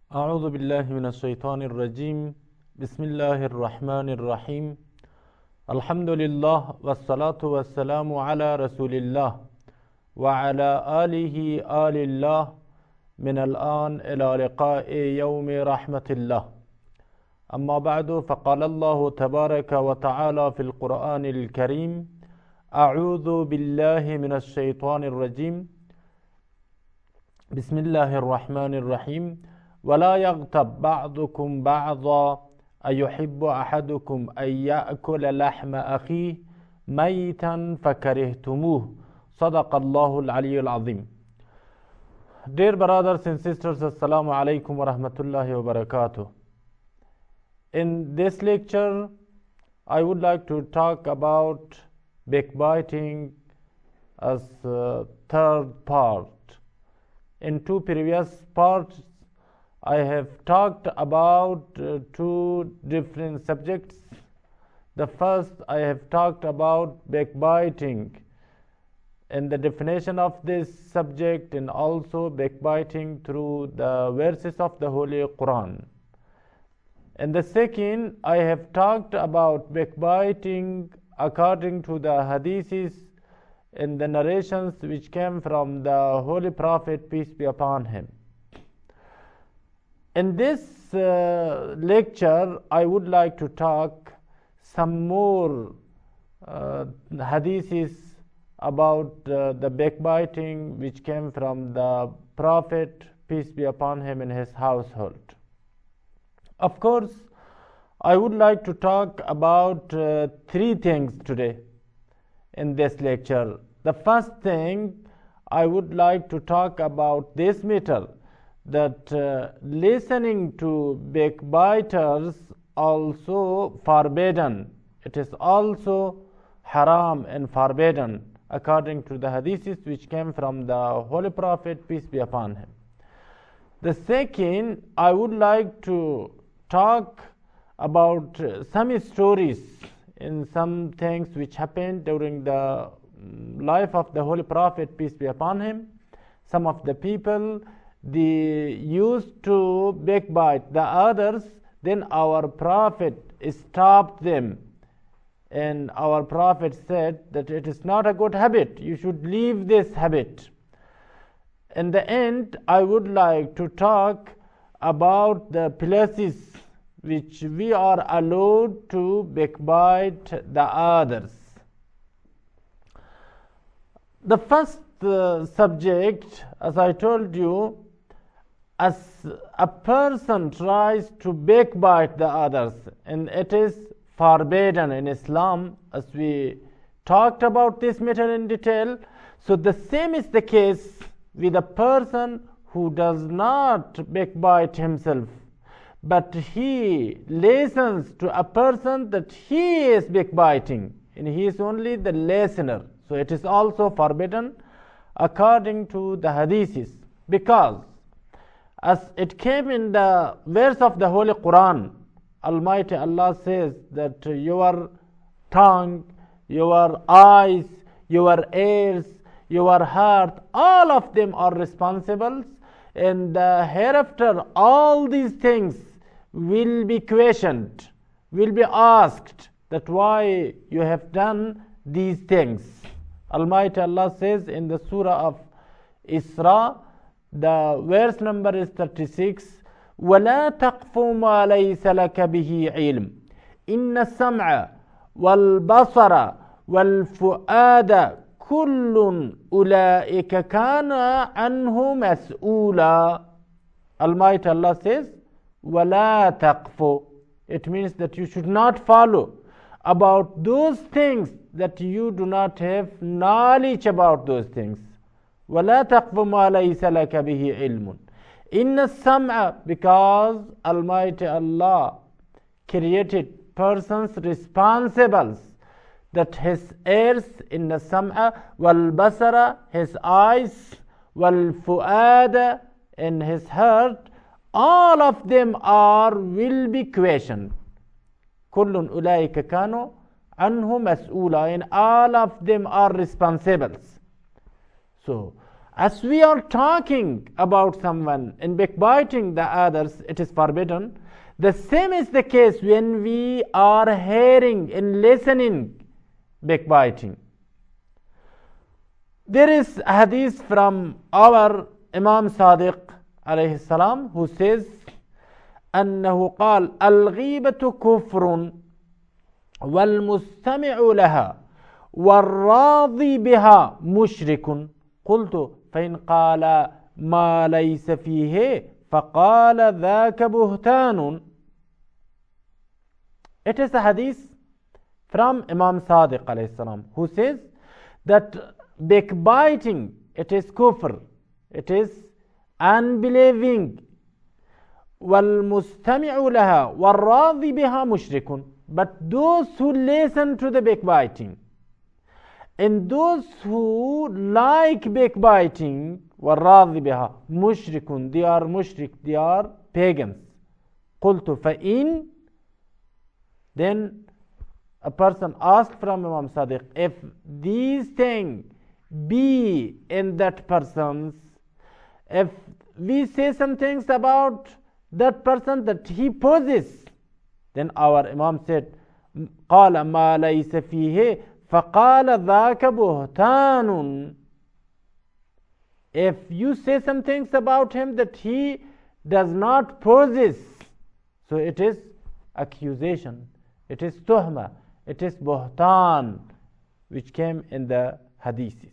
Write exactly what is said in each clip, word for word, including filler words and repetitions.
أعوذ بالله من الشيطان الرجيم بسم الله الرحمن الرحيم الحمد لله والصلاة والسلام على رسول الله وعلى آله آل الله من الآن إلى لقاء يوم رحمة الله. أما بعد، فقال الله تبارك وتعالى في القرآن الكريم: أعوذ بالله من الشيطان الرجيم بسم الله الرحمن الرحيم ولا يغتب بعضكم بعضا أيحب أحدكم أن يأكل لحم أخيه ميتا فكرهتموه صدق الله العلي العظيم. Dear brothers and sisters, Assalamu alaikum wa rahmatullahi wa barakatuh. In this lecture, I would like to talk about backbiting as uh, third part. In two previous parts, I have talked about uh, two different subjects. The first, I have talked about backbiting and the definition of this subject, and also backbiting through the verses of the Holy Quran. And the second, I have talked about backbiting according to the hadiths and the narrations which came from the Holy Prophet, peace be upon him. In this uh, lecture, I would like to talk some more uh, hadiths about uh, the backbiting which came from the Prophet, peace be upon him, in his household. Of course, I would like to talk about uh, three things today in this lecture. The first thing, I would like to talk about this matter, that uh, listening to backbiters also forbidden. It is also haram and forbidden according to the hadiths which came from the Holy Prophet, peace be upon him. The second, I would like to talk about uh, some stories and some things which happened during the life of the Holy Prophet, peace be upon him. Some of the people, they used to backbite the others, then our Prophet stopped them, and our Prophet said that it is not a good habit, you should leave this habit. In the end, I would like to talk about the places which we are allowed to backbite the others. The first uh, subject, as I told you, as a person tries to backbite the others, and it is forbidden in Islam, as we talked about this matter in detail. So the same is the case with a person who does not backbite himself, but he listens to a person that he is backbiting, and he is only the listener. So it is also forbidden according to the hadiths, because as it came in the verse of the Holy Quran, Almighty Allah says that your tongue, your eyes, your ears, your heart, all of them are responsible, and uh, hereafter all these things will be questioned, will be asked that why you have done these things. Almighty Allah says in the surah of Isra, the verse number is thirty-six, وَلَا تَقْفُ مَا لَيْسَ لَكَ بِهِ عِلْمٍ إِنَّ السَّمْعَ وَالْبَصَرَ وَالْفُؤَادَ كُلٌّ أُولَئِكَ كَانَ عَنْهُ مَسْئُولًا. Almighty Allah says, وَلَا تَقْفُ. It means that you should not follow about those things that you do not have knowledge about those things. وَلَا تَقْفُ مَا لَيْسَ لَكَ بِهِ عِلْمٌ إِنَّ السَّمْعَ, because Almighty Allah created persons responsible, that his ears, in the sam'a, wal basara, his eyes, wal fu'ada, in his heart, all of them are will be questioned. كُلٌّ أُولَٰئِكَ كَانُوا عَنْهُ مَسْئُولًا, and all of them are responsible. So As we are talking about someone and backbiting the others, it is forbidden. The same is the case when we are hearing and listening backbiting. There is a hadith from our Imam Sadiq alayhi salam who says أنه قال الغيبة كفر والمستمع لها والراضي بها مشرك قلت فإن قال ما ليس فيه فقال ذاك بهتان. It is a hadith from Imam Sadiq alayhi salam who says that backbiting, it is kufr, it is unbelieving. وَالْمُسْتَمِعُ لَهَا وَالرَّاضِي بِهَا مُشْرِكٌ. But those who listen to the backbiting and those who like backbiting, وَالرَّاضِي بِهَا مُشْرِكٌ, they are mushrik, they are pagans. قُلْتُ فَإِن. Then a person asked from Imam Sadiq, if these things be in that person's, if we say some things about that person that he possesses, then our Imam said, قال ما ليس فيه فقال ذاك بهتان. If you say some things about him that he does not possess, so it is accusation, it is tuhma, it is buhtan, which came in the hadiths.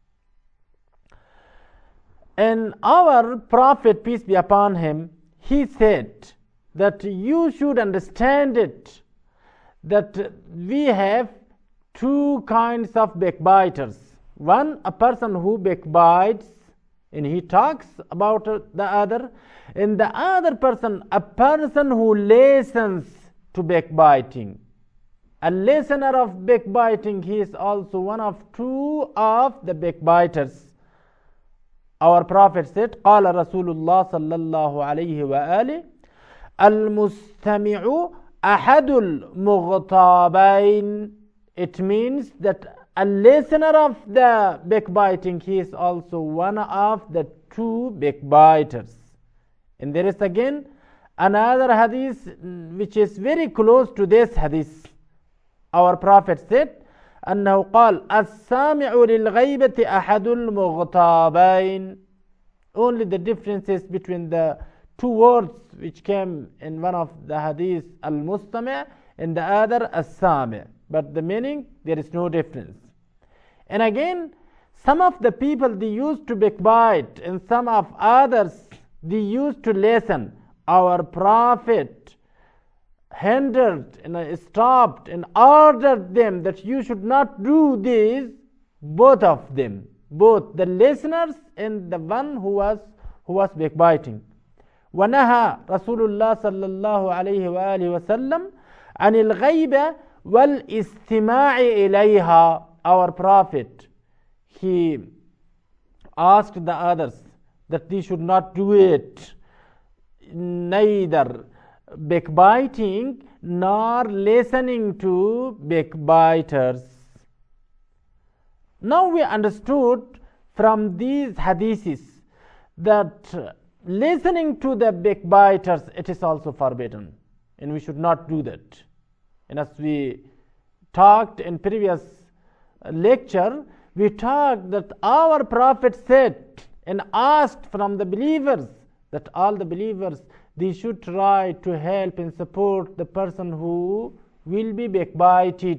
And our Prophet, peace be upon him, he said that you should understand it, that we have two kinds of backbiters. One, a person who backbites and he talks about the other, and the other person, a person who listens to backbiting. A listener of backbiting, he is also one of two of the backbiters. Our Prophet said, قال رسول الله صلى الله عليه وآله المستمع أحد المغتابين. It means that a listener of the backbiting, he is also one of the two backbiters. And there is again another hadith which is very close to this hadith. Our Prophet said, أنه قال السامع للغيبة أحد المغتابين. Only the differences between the two words which came in one of the hadith, al-mustami' and the other, as-sami'. But the meaning, there is no difference. And again, some of the people, they used to backbite, and some of others, they used to listen. Our Prophet hindered and stopped and ordered them that you should not do this, both of them, both the listeners and the one who was who was backbiting. ونهى رسول الله صلى الله عليه وآله وسلم عن الغيبة والاستماع إليها. Our Prophet, he asked the others that they should not do it, neither backbiting nor listening to backbiters. Now we understood from these hadiths that listening to the backbiters, it is also forbidden, and we should not do that. And as we talked in previous lecture, we talked that our Prophet said and asked from the believers that all the believers, they should try to help and support the person who will be backbited.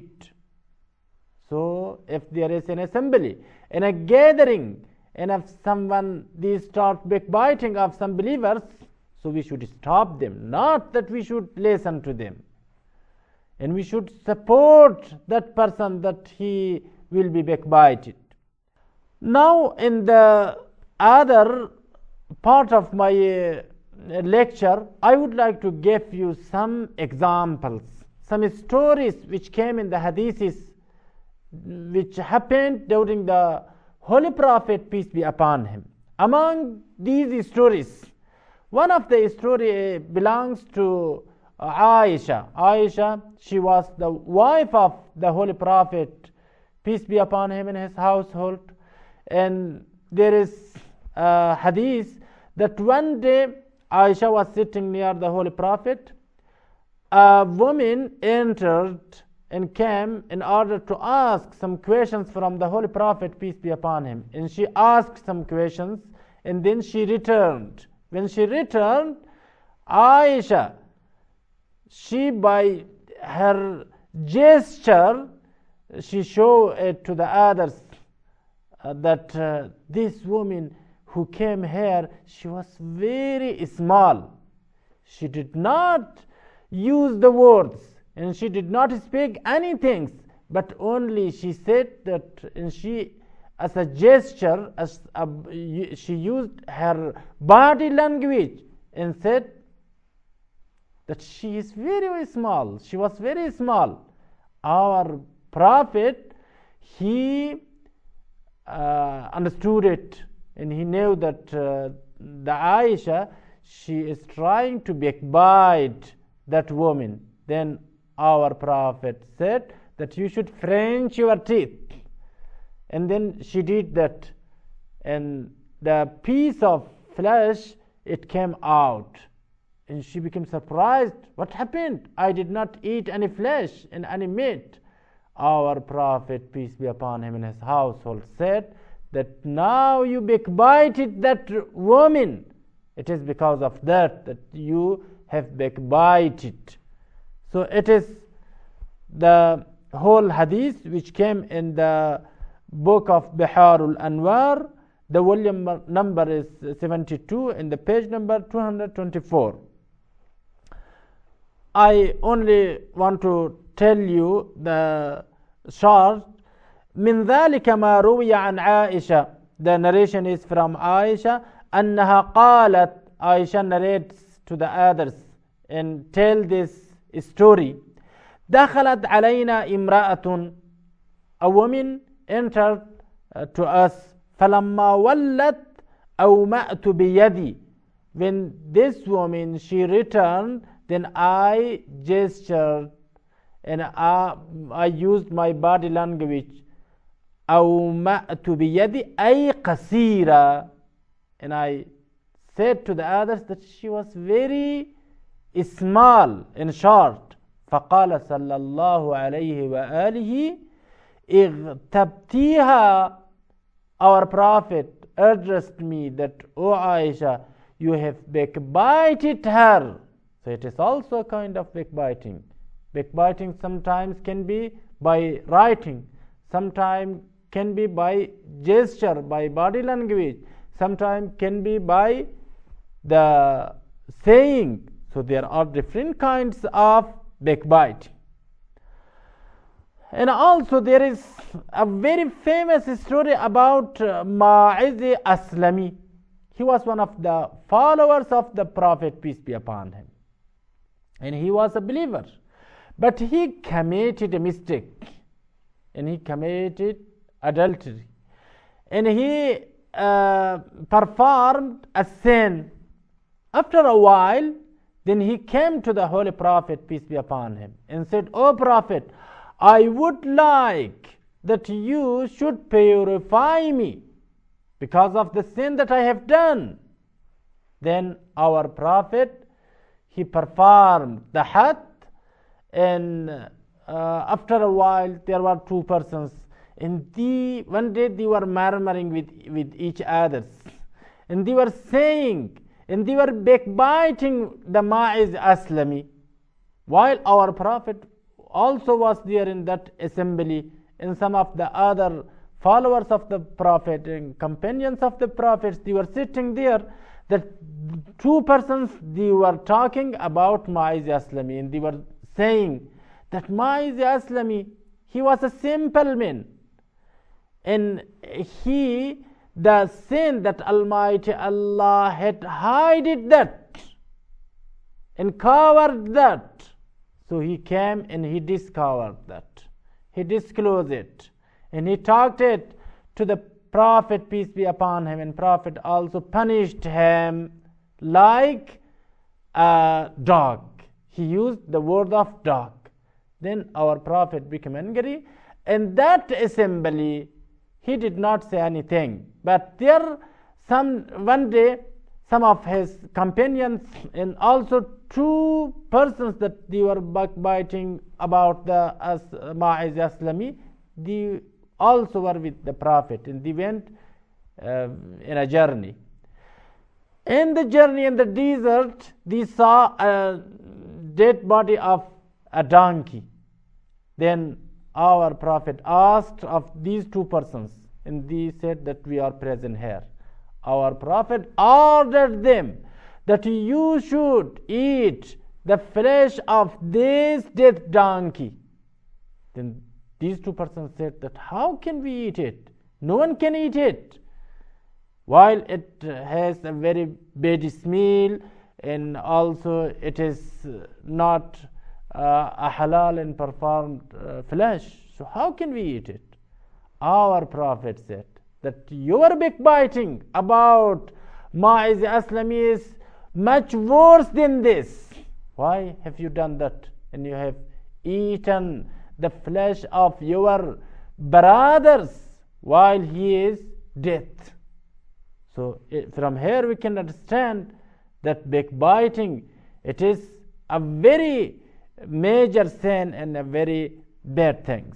So if there is an assembly and a gathering, and if someone they start backbiting of some believers, so we should stop them, not that we should listen to them. And we should support that person that he will be backbited. Now in the other part of my uh, lecture, I would like to give you some examples, some stories which came in the hadiths which happened during the Holy Prophet, peace be upon him. Among these stories, one of the story belongs to Aisha. Aisha, she was the wife of the Holy Prophet, peace be upon him, in his household. And there is a hadith that one day Aisha was sitting near the Holy Prophet. A woman entered and came in order to ask some questions from the Holy Prophet, peace be upon him. And she asked some questions and then she returned. When she returned, Aisha, she by her gesture, she showed it to the others uh, that uh, this woman who came here, she was very small. She did not use the words and she did not speak anything, but only she said that, and she as a gesture, as a, she used her body language and said that she is very, very small. She was very small. Our Prophet, he uh, understood it and he knew that uh, the Aisha, she is trying to backbite that woman. Then our Prophet said that you should French your teeth. And then she did that, and the piece of flesh, it came out, and she became surprised. What happened? I did not eat any flesh and any meat. Our Prophet, peace be upon him, and his household said that now you backbited that woman. It is because of that that you have backbited. So it is the whole hadith which came in the book of Biharul Anwar. The volume number is seventy-two and the page number two hundred twenty-four. I only want to tell you the short. من ذلك ما روي عن عائشة. The narration is from Aisha. أنها قالت, Aisha narrates to the others and tell this story. دخلت علينا امرأة. A woman entered uh, to us. فلما ولت أومأت بيدي. When this woman, she returned, then I gestured and I, I used my body language. أومأت بيدي أي قصيرة. And I said to the others that she was very small and short. فقال صلى الله عليه وآله اغتبتيها. Our Prophet addressed me that, O Aisha, you have backbited her. So it is also a kind of backbiting. Backbiting sometimes can be by writing, sometimes can be by gesture, by body language, sometimes can be by the saying. So there are different kinds of backbiting. And also there is a very famous story about uh, Ma'iz Aslami. He was one of the followers of the Prophet, peace be upon him. And he was a believer. But he committed a mistake. And he committed adultery. And he uh, performed a sin. After a while, then he came to the Holy Prophet, peace be upon him, and said, O Prophet, I would like that you should purify me because of the sin that I have done. Then our Prophet, he performed the had, and uh, after a while there were two persons, and the, one day they were murmuring with, with each other, and they were saying, and they were backbiting the Ma'iz Aslami, while our Prophet also was there in that assembly, and some of the other followers of the Prophet and companions of the Prophets, they were sitting there. That two persons, they were talking about Ma'iz Aslami, and they were saying that Ma'iz Aslami, he was a simple man, and he, the sin that Almighty Allah had hided that and covered that. So he came and he discovered that. He disclosed it. And he talked it to the Prophet, peace be upon him. And Prophet also punished him like a dog. He used the word of dog. Then our Prophet became angry. And that assembly, he did not say anything. But there, some one day, some of his companions and also two persons that they were backbiting about the as Ma'iz Aslami, they also were with the Prophet, and they went uh, in a journey. In the journey in the desert, they saw a dead body of a donkey. Then our Prophet asked of these two persons, and they said that we are present here. Our Prophet ordered them that you should eat the flesh of this dead donkey. Then these two persons said that how can we eat it? No one can eat it. While it has a very bad smell, and also it is not uh, a halal and performed uh, flesh, so how can we eat it? Our Prophet said that your backbiting about Ma'iz Aslami is much worse than this. Why have you done that? And you have eaten the flesh of your brothers while he is dead. So from here we can understand that backbiting, it is a very major sin and a very bad things.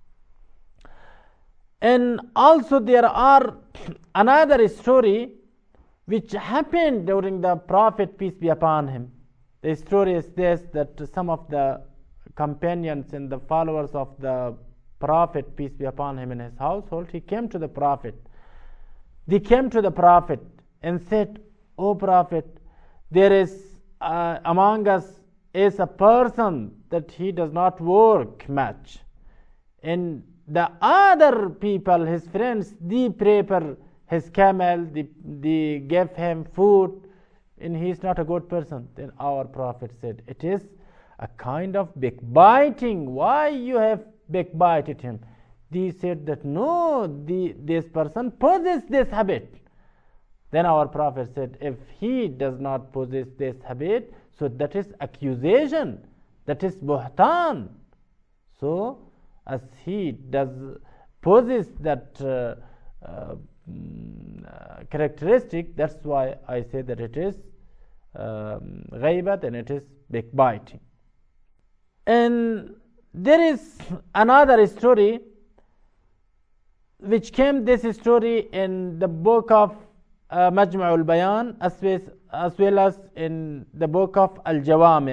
And also there are another story which happened during the Prophet, peace be upon him. The story is this, that some of the companions and the followers of the Prophet, peace be upon him, in his household, he came to the Prophet. They came to the Prophet and said, "O Prophet, there is uh, among us is a person that he does not work much, and the other people, his friends, they prepare his camel, they, they gave him food, and he is not a good person." Then our Prophet said, "It is a kind of backbiting. Why you have backbited him?" They said that no, the, this person possesses this habit. Then our Prophet said, if he does not possess this habit, so that is accusation, that is buhtan. So as he does possess that uh, uh, characteristic, that's why I say that it is um, ghaibat and it is backbiting. And there is another story which came, this story in the book of uh, Majma'ul Bayan, as well, as well as in the book of Al-Jawami.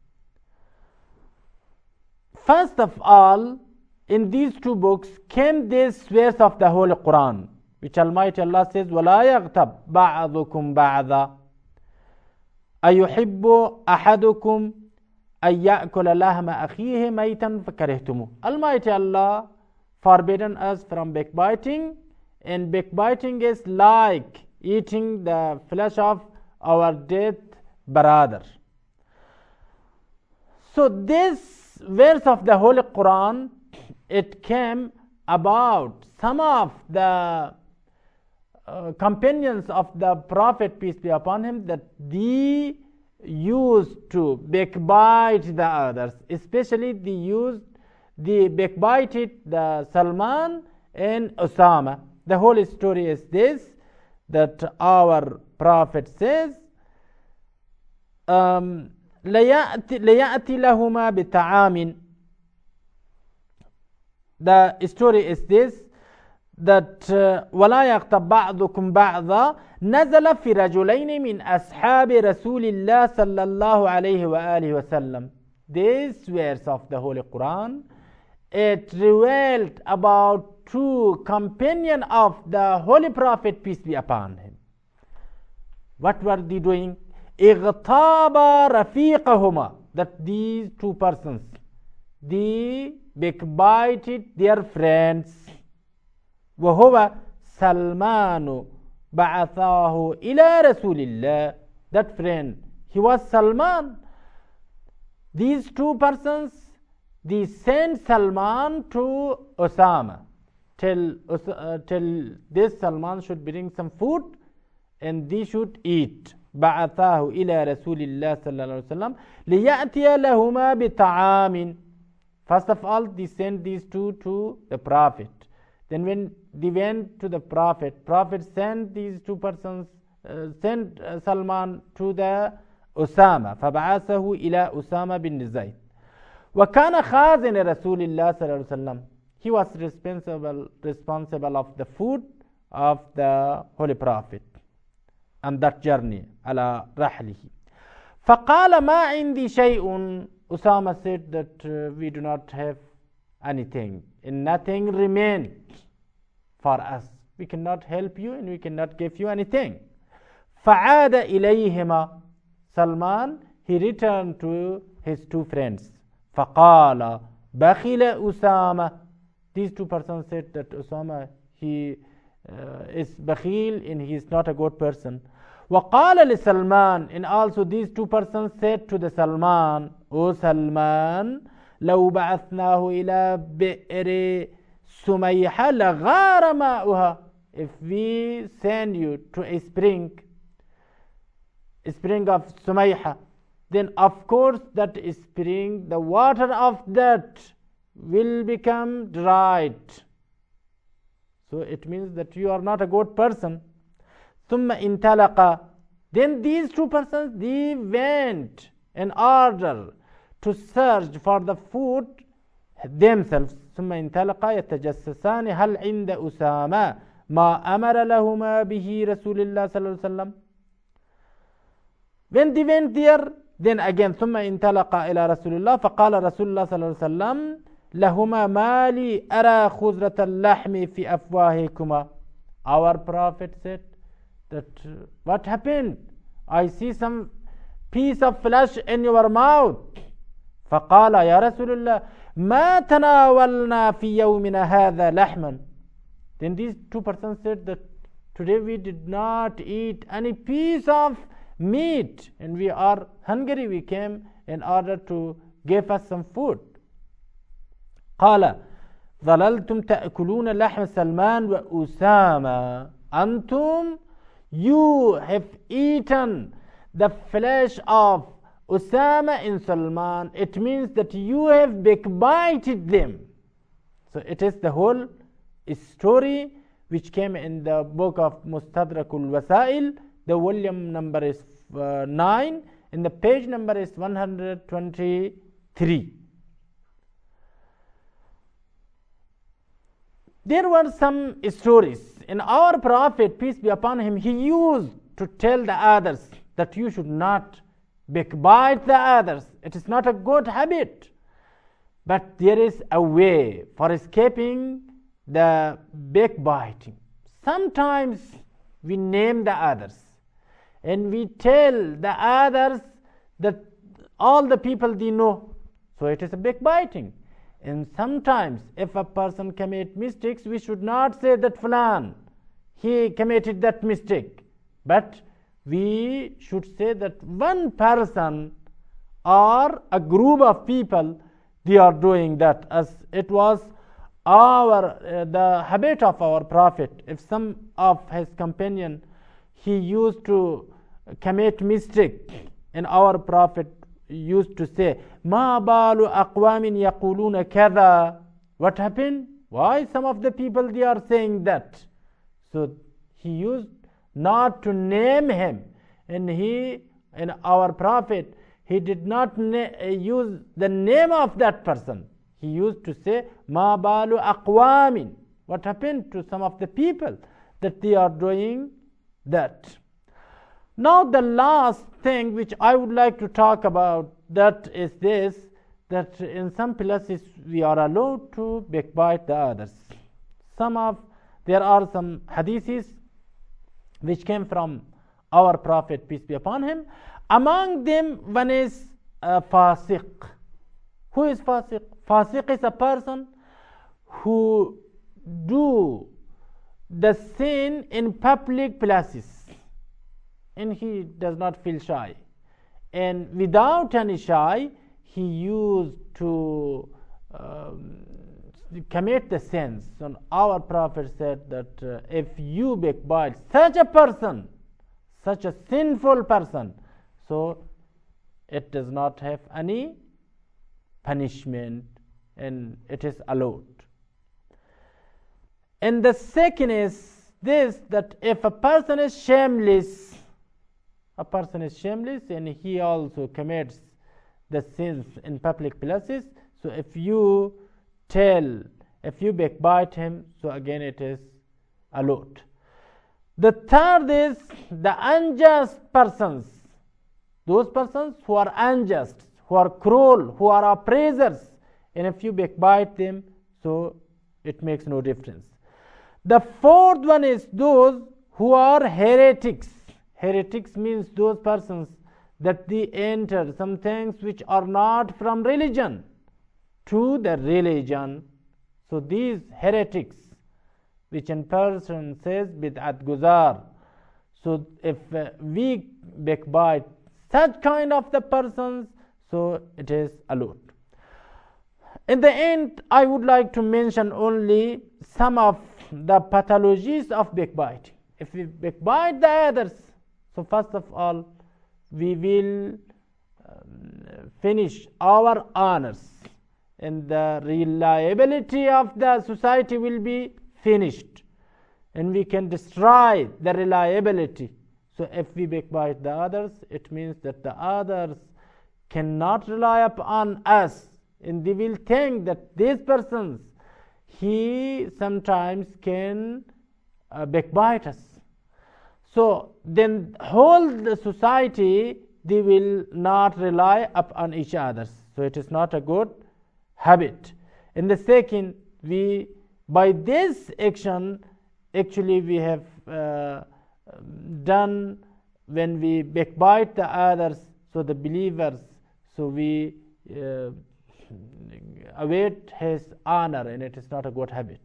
First of all, in these two books came this verse of the Holy Quran, which Almighty Allah says, وَلَا يَغْتَبْ بَعْضُكُمْ بَعْضًا أَيُحِبُّ أَحَدُكُمْ أَن يَأْكُلَ لَحْمَ أَخِيهِ مَيْتًا فَكَرِهْتُمُوهُ. Almighty Allah forbidden us from backbiting, and backbiting is like eating the flesh of our dead brother. So this verse of the Holy Quran, it came about some of the uh, companions of the Prophet, peace be upon him, that they used to backbite the others, especially they used they backbited the Salman and Osama. The whole story is this, that our Prophet says, um, لَيَأْتِ لَهُمَا بِطَعَامٍ. The story is this, that وَلَا يَغْتَبْ بَعْضُكُمْ بَعْضًا نَزَلَ فِي رَجُلَيْنِ مِنْ أَصْحَابِ رَسُولِ اللَّهِ صَلَّى اللَّهُ عَلَيْهِ وَآلِهِ وَسَلَّمَ. This verse of the Holy Quran, it revealed about two companions of the Holy Prophet, peace be upon him. What were they doing? اغتاب رفيقهما. That these two persons, they backbited their friends. وهو سلمان بعثاه إلى رسول الله. That friend, he was Salman. These two persons, they sent Salman to Osama. Tell, uh, tell this Salman should bring some food and they should eat. بعثاه إلى رسول الله صلى الله عليه وسلم ليأتي لهما بطعام. First of all, they sent these two to the Prophet. Then when they went to the Prophet. Prophet sent these two persons, uh, sent uh, Salman to the أسامة فبعثه إلى أسامة بن زيد وكان خازن رسول الله صلى الله عليه وسلم. He was responsible responsible of the food of the Holy Prophet on that journey على رحله. فقال ما عندي شيء. Usama said that uh, we do not have anything and nothing remained for us. We cannot help you and we cannot give you anything. فعاد إليهما. Salman, he returned to his two friends. فقال بخل أسامة. These two persons said that Usama, he uh, is bakhil and he is not a good person. وقال لسلمان, and also these two persons said to the Salman, O Salman, لو بعثناه إلى بئر سميحة لغار ماؤها. If we send you to a spring, a spring of Sumayha, then of course that spring, the water of that will become dried. So it means that you are not a good person. ثم انطلق. Then these two persons, they went in order to search for the food themselves. ثم انطلق يتجسسان هل عند أسامة ما أمر لهما به رسول الله صلى الله عليه وسلم. When they went there, then again ثم انطلق إلى رسول الله فقال رسول الله صلى الله عليه وسلم لهما مالي أرى خزرة اللحم في أفواهكما. Our Prophet said that uh, what happened? I see some piece of flesh in your mouth. فقال يا رسول الله ما تناولنا في يومنا هذا لحما. Then these two persons said that today we did not eat any piece of meat and we are hungry. We came in order to give us some food. قال ظللتم تأكلون لحم سلمان وأسامة. أنتم, you have eaten the flesh of Usama and Salman. It means that you have backbited them. So it is the whole story which came in the book of Mustadrakul Wasail. The volume number is uh, nine and the page number is one hundred twenty-three. There were some stories. In our Prophet, peace be upon him, he used to tell the others that you should not backbite the others. It is not a good habit. But there is a way for escaping the backbiting. Sometimes we name the others and we tell the others that all the people they know. So it is a backbiting. And sometimes if a person commits mistakes, we should not say that Fulan, he committed that mistake. But we should say that one person or a group of people, they are doing that, as it was our uh, the habit of our Prophet. If some of his companion, he used to commit mistake, and our Prophet used to say, Ma balu aqwamin yaquluna kada. What happened? Why some of the people they are saying that? So he used not to name him, and he, and our Prophet, he did not na- use the name of that person. He used to say, Ma balu aqwamin. What happened to some of the people that they are doing that? Now the last thing which I would like to talk about, that is this, that in some places we are allowed to backbite the others. Some of, there are some hadiths which came from our Prophet, peace be upon him. Among them, one is a fasiq. Who is fasiq? Fasiq is a person who do the sin in public places, and he does not feel shy. And without any shy, he used to um, commit the sins. And our Prophet said that uh, if you backbite such a person, such a sinful person, so it does not have any punishment and it is allowed. And the second is this, that if a person is shameless, a person is shameless and he also commits the sins in public places, so if you tell, if you backbite him, so again it is a lot. The third is the unjust persons, those persons who are unjust, who are cruel, who are oppressors, and if you backbite them, so it makes no difference. The fourth one is those who are heretics. Heretics means those persons that they enter some things which are not from religion to the religion. So these heretics, which in person says bid'at guzar. So if uh, we backbite such kind of the persons, so it is a lot. In the end, I would like to mention only some of the pathologies of backbiting. If we backbite the others, so first of all, we will um, finish our honors, and the reliability of the society will be finished, and we can destroy the reliability. So if we backbite the others, it means that the others cannot rely upon us, and they will think that these persons, he sometimes can uh, backbite us. So then whole the society, they will not rely upon each other. So it is not a good habit. And the second, we by this action, actually we have uh, done, when we backbite the others, so the believers, so we uh, await his honor, and it is not a good habit.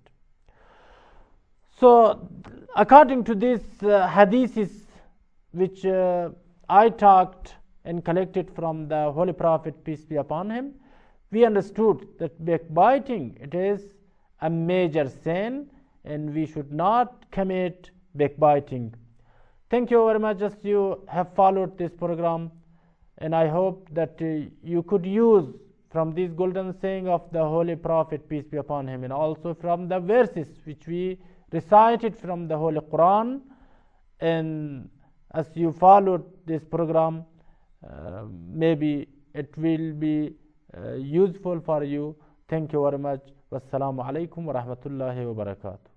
So according to these uh, hadiths which uh, I talked and collected from the Holy Prophet, peace be upon him, we understood that backbiting, it is a major sin, and we should not commit backbiting. Thank you very much as you have followed this program, and I hope that uh, you could use from this golden saying of the Holy Prophet, peace be upon him, and also from the verses which we recited from the Holy Quran. And as you followed this program, uh, maybe it will be uh, useful for you. Thank you very much. Wassalamu alaikum wa rahmatullahi wa barakatuh.